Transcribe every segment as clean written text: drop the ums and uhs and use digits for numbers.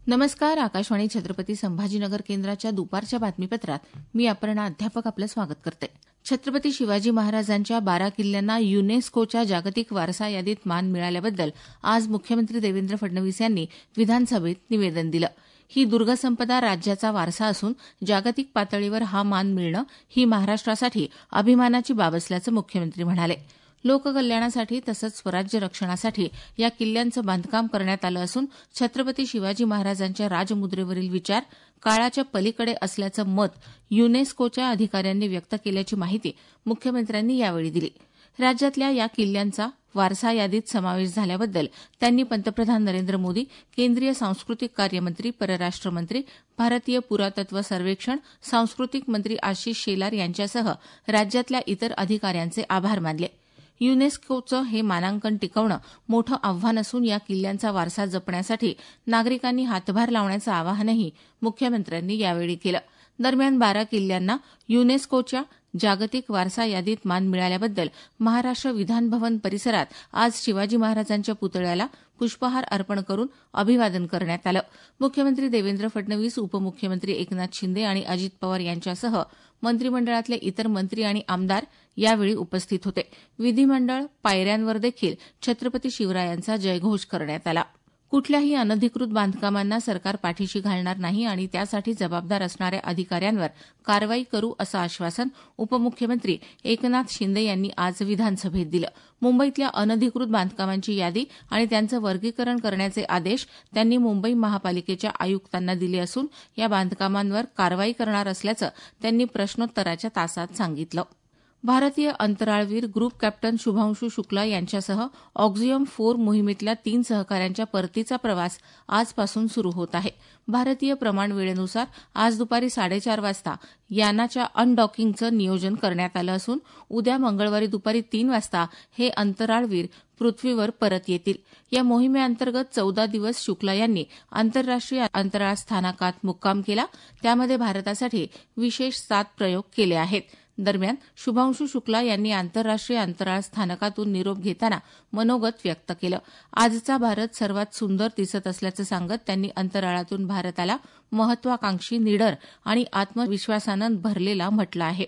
नमस्कार. आकाशवाणी छत्रपती संभाजीनगर केंद्राच्या दुपारच्या बातमीपत्रात मी अपर्णा अध्यापक आपलं स्वागत करते. छत्रपती शिवाजी महाराजांच्या 12 किल्ल्यांना युनेस्कोच्या जागतिक वारसा यादीत मान मिळाल्याबद्दल आज मुख्यमंत्री देवेंद्र फडणवीस यांनी विधानसभेत निवेदन दिलं. ही दुर्गसंपदा राज्याचा वारसा असून जागतिक पातळीवर हा मान मिळणं ही महाराष्ट्रासाठी अभिमानाची बाब असल्याचं मुख्यमंत्री म्हणाले. लोककल्याणासाठी तसंच स्वराज्य रक्षणासाठी या किल्ल्यांचं बांधकाम करण्यात आलं असून छत्रपती शिवाजी महाराजांच्या राजमुद्रेवरील विचार काळाच्या पलीकडे असल्याचं मत युनेस्कोच्या अधिकाऱ्यांनी व्यक्त केल्याची माहिती मुख्यमंत्र्यांनी यावेळी दिली. राज्यातल्या या किल्ल्यांचा वारसा यादीत समावेश झाल्याबद्दल त्यांनी पंतप्रधान नरेंद्र मोदी, केंद्रीय सांस्कृतिक कार्यमंत्री, परराष्ट्र मंत्री, भारतीय पुरातत्व सर्वेक्षण, सांस्कृतिक मंत्री आशिष शेलार यांच्यासह राज्यातल्या इतर अधिकाऱ्यांचे आभार मानले. युनेस्कोचं हे मानांकन टिकवणं मोठं आव्हान असून या किल्ल्यांचा वारसा जपण्यासाठी नागरिकांनी हातभार लावण्याचं आवाहनही मुख्यमंत्र्यांनी यावेळी केलं. दरम्यान 12 किल्ल्यांना युनेस्कोच्या जागतिक वारसा यादीत मान मिळाल्याबद्दल महाराष्ट्र विधानभवन परिसरात आज शिवाजी महाराजांच्या पुतळ्याला पुष्पहार अर्पण करून अभिवादन करण्यात आलं. मुख्यमंत्री देवेंद्र फडणवीस, उपमुख्यमंत्री एकनाथ शिंदे आणि अजित पवार यांच्यासह मंत्रिमंडळातले इतर मंत्री आणि आमदार यावेळी उपस्थित होते. विधिमंडळ पायऱ्यांवर देखील छत्रपती शिवरायांचा जयघोष करण्यात आला. कुठल्याही अनधिकृत बांधकामांना सरकार पाठीशी घालणार नाही आणि त्यासाठी जबाबदार असणाऱ्या अधिकाऱ्यांवर कारवाई करू असं आश्वासन उपमुख्यमंत्री एकनाथ शिंदे यांनी आज विधानसभेत दिलं. मुंबईतल्या अनधिकृत बांधकामांची यादी आणि त्यांचं वर्गीकरण करण्याचे आदेश त्यांनी मुंबई महापालिकेच्या आयुक्तांना दिले असून या बांधकामांवर कारवाई करणार असल्याचं त्यांनी प्रश्नोत्तराच्या तासात सांगितलं. भारतीय अंतराळवीर ग्रुप कॅप्टन शुभांशू शुक्ला यांच्यासह ऑक्झियम 4 मोहिमेतल्या 3 सहकाऱ्यांच्या परतीचा प्रवास आजपासून सुरू होत आहे. भारतीय प्रमाण वेळेनुसार आज दुपारी 4:30 वाजता यानाच्या अनडॉकिंगचं नियोजन करण्यात आलं असून उद्या मंगळवारी दुपारी 3 वाजता हे अंतराळवीर पृथ्वीवर परत येतील. या मोहिमेअंतर्गत 14 दिवस शुक्ला यांनी आंतरराष्ट्रीय अंतराळ स्थानकात मुक्काम केला. त्यामध्ये भारतासाठी विशेष 7 प्रयोग केले आहेत. दरम्यान शुभांशू शुक्ला यांनी आंतरराष्ट्रीय अंतराळ स्थानकातून निरोप घेताना मनोगत व्यक्त केलं. आजचा भारत सर्वात सुंदर दिसत असल्याचं सांगत त्यांनी अंतराळातून भारताला महत्वाकांक्षी, निडर आणि आत्मविश्वासानं भरलेला म्हटलं आहे.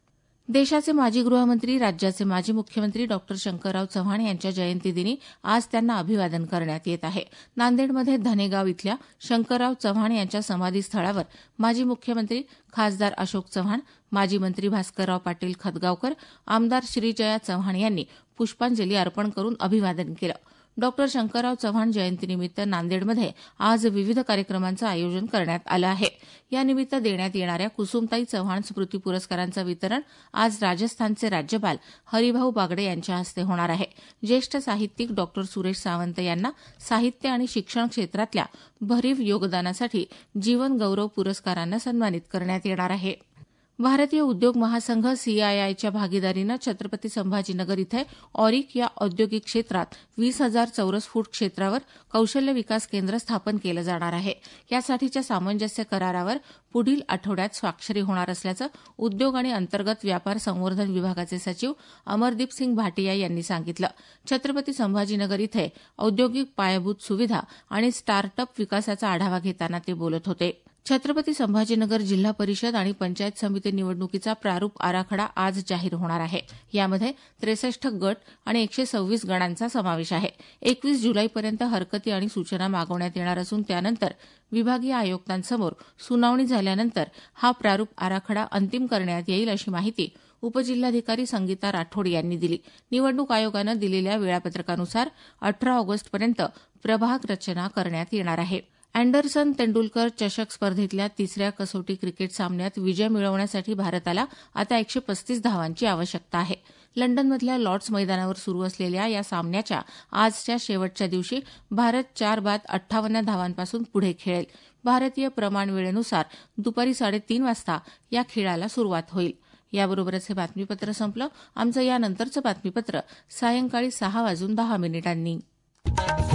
देशाचे माजी गृहमंत्री, राज्याचे माजी मुख्यमंत्री डॉ. शंकरराव चव्हाण यांच्या जयंतीदिनी आज त्यांना अभिवादन करण्यात येत आहे. नांदेडमध्ये धनेगाव इथल्या शंकरराव चव्हाण यांच्या समाधीस्थळावर माजी मुख्यमंत्री खासदार अशोक चव्हाण, माजी मंत्री भास्करराव पाटील खतगावकर, आमदार श्रीजया चव्हाण यांनी पुष्पांजली अर्पण करून अभिवादन केलं. डॉ. शंकरराव चव्हाण जयंतीनिमित्त नांदेडमध्ये आज विविध कार्यक्रमांचं आयोजन करण्यात आलं आहे. यानिमित्त देण्यात येणाऱ्या कुसुमताई चव्हाण स्मृती पुरस्कारांचं वितरण आज राजस्थानचे राज्यपाल हरिभाऊ बागडे यांच्या हस्ते होणार आहे. ज्येष्ठ साहित्यिक डॉ. सुरेश सावंत यांना साहित्य आणि शिक्षण क्षेत्रातल्या भरीव योगदानासाठी जीवन गौरव पुरस्कारानं सन्मानित करण्यात येणार आहे. भारतीय उद्योग महासंघ सीआयआयच्या भागीदारीनं छत्रपती संभाजीनगर इथे ऑरिक या औद्योगिक क्षेत्रात 20,000 चौरस फूट क्षेत्रावर कौशल्य विकास केंद्र स्थापन केलं जाणार आहे. यासाठीच्या सामंजस्य करारावर पुढील आठवड्यात स्वाक्षरी होणार असल्याचं उद्योग आणि अंतर्गत व्यापार संवर्धन विभागाचे सचिव अमरदीप सिंग भाटिया यांनी सांगितलं. छत्रपती संभाजीनगर इथे औद्योगिक पायाभूत सुविधा आणि स्टार्टअप विकासाचा आढावा घेताना ते बोलत होते. छत्रपती संभाजीनगर जिल्हा परिषद आणि पंचायत समिती निवडणुकीचा प्रारूप आराखडा आज जाहीर होणार आहे. यामध्ये 63 गट आणि 126 गणांचा समावेश आहे. 21 जुलैपर्यंत हरकती आणि सूचना मागवण्यात येणार असून त्यानंतर विभागीय आयुक्तांसमोर सुनावणी झाल्यानंतर हा प्रारूप आराखडा अंतिम करण्यात येईल अशी माहिती उपजिल्हाधिकारी संगीता राठोड यांनी दिली. निवडणूक आयोगानं दिलेल्या वेळापत्रकानुसार 18 ऑगस्टपर्यंत प्रभाग रचना करण्यात येणार आहे. अँडरसन तेंडुलकर चषक स्पर्धेतल्या 3ऱ्या कसोटी क्रिकेट सामन्यात विजय मिळवण्यासाठी भारताला आता 135 धावांची आवश्यकता आहे. लंडनमधल्या लॉर्ड्स मैदानावर सुरू असलेल्या या सामन्याच्या आजच्या शेवटच्या दिवशी भारत 4 बाद 58 धावांपासून पुढे खेळेल. भारतीय प्रमाण वेळेनुसार दुपारी 3:30 वाजता या खेळाला सुरुवात होईल. याबरोबरच हे बातमीपत्र संपलं. आमचं यानंतरचं बातमीपत्र सायंकाळी 6:10 वाजून 10 मिनिटांनी.